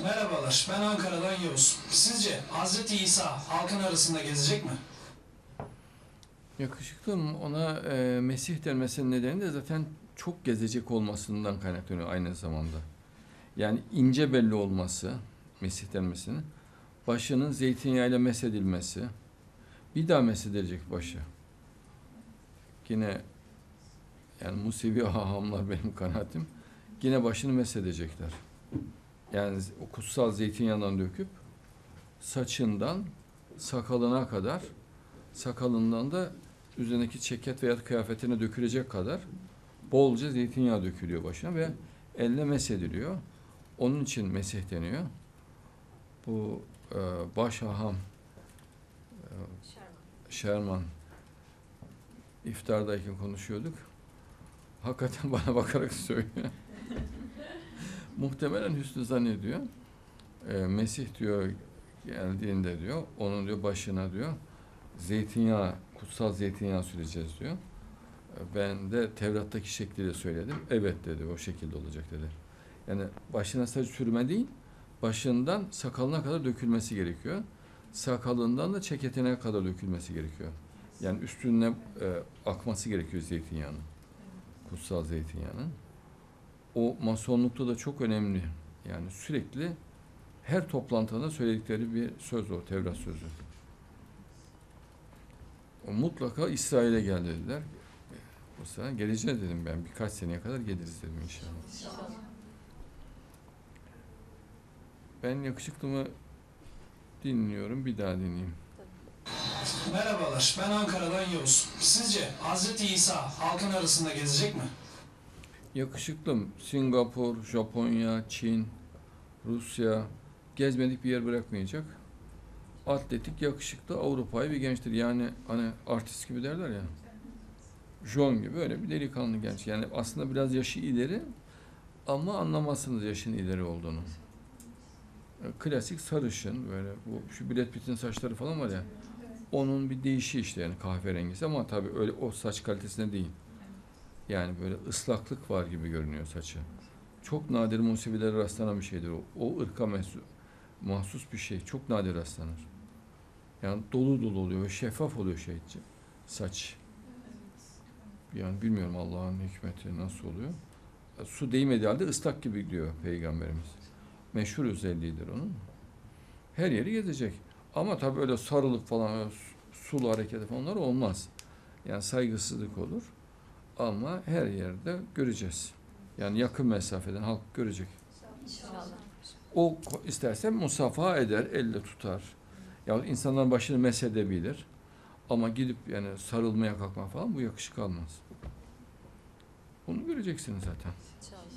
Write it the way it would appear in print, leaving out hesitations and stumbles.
Merhabalar, ben Ankara'dan Yavuz. Sizce Hazreti İsa halkın arasında gezecek mi? Yakışıklım ona Mesih denmesinin nedeni de zaten çok gezecek olmasından kaynaklanıyor aynı zamanda. Yani ince belli olması, Mesih denmesinin, başının zeytinyağıyla mesedilmesi, bir daha mesedilecek başı. Yine yani Musevi hahamlar benim kanaatim, yine başını mesedecekler. Yani o kutsal zeytinyağından döküp saçından sakalına kadar, sakalından da üzerindeki ceket veya kıyafetine dökülecek kadar bolca zeytinyağı dökülüyor başına ve elle mesediliyor. Onun için Mesih deniyor. Bu baş haham Şerman iftardayken konuşuyorduk. Hakikaten bana bakarak söylüyor. Muhtemelen hüsnü zannediyor. Mesih diyor geldiğinde diyor, onun diyor başına diyor zeytinyağı, kutsal zeytinyağı süreceğiz diyor. Ben de Tevrat'taki şekliyle söyledim. Evet dedi, o şekilde olacak dedi. Yani başına sadece sürme değil, başından sakalına kadar dökülmesi gerekiyor. Sakalından da ceketine kadar dökülmesi gerekiyor. Yani üstüne akması gerekiyor zeytinyağının. Kutsal zeytinyağının. O masonlukta da çok önemli. Yani sürekli her toplantıda söyledikleri bir söz o, Tevrat sözü. O mutlaka İsrail'e gel dediler. O zaman geleceğiz dedim ben. Birkaç seneye kadar geliriz dedim inşallah. Ben yakışıklımı dinliyorum. Bir daha dinleyeyim. Merhabalar, ben Ankara'dan Yavuz. Sizce Hazreti İsa halkın arasında gezecek mi? Yakışıklım Singapur, Japonya, Çin, Rusya gezmedik bir yer bırakmayacak. Atletik, yakışıklı, Avrupa'yı bir gençtir. Yani hani artist gibi derler ya. John gibi öyle bir delikanlı genç. Yani aslında biraz yaşı ileri ama anlamazsınız yaşın ileri olduğunu. Klasik sarışın böyle bu şu Brad Pitt'in saçları falan var ya. Onun bir değişi işte yani kahverengisi ama tabii öyle o saç kalitesinde değil. Yani böyle ıslaklık var gibi görünüyor saçı. Çok nadir Musevilere rastlanan bir şeydir o. O ırka mahsus bir şey. Çok nadir rastlanır. Yani dolu dolu oluyor ve şeffaf oluyor saç. Yani bilmiyorum Allah'ın hikmeti nasıl oluyor. Su değmediği halde ıslak gibi diyor Peygamberimiz. Meşhur özelliğidir onun. Her yeri gezecek. Ama tabii öyle sarılık falan, öyle sulu hareketi falan onlar olmaz. Yani saygısızlık olur. Ama her yerde göreceğiz. Yani yakın mesafeden halk görecek. İnşallah. O isterse musafaha eder, elle tutar. Ya insanların başını mesedebilir. Ama gidip yani sarılmaya kalkma falan bu yakışık almaz. Bunu göreceksiniz zaten.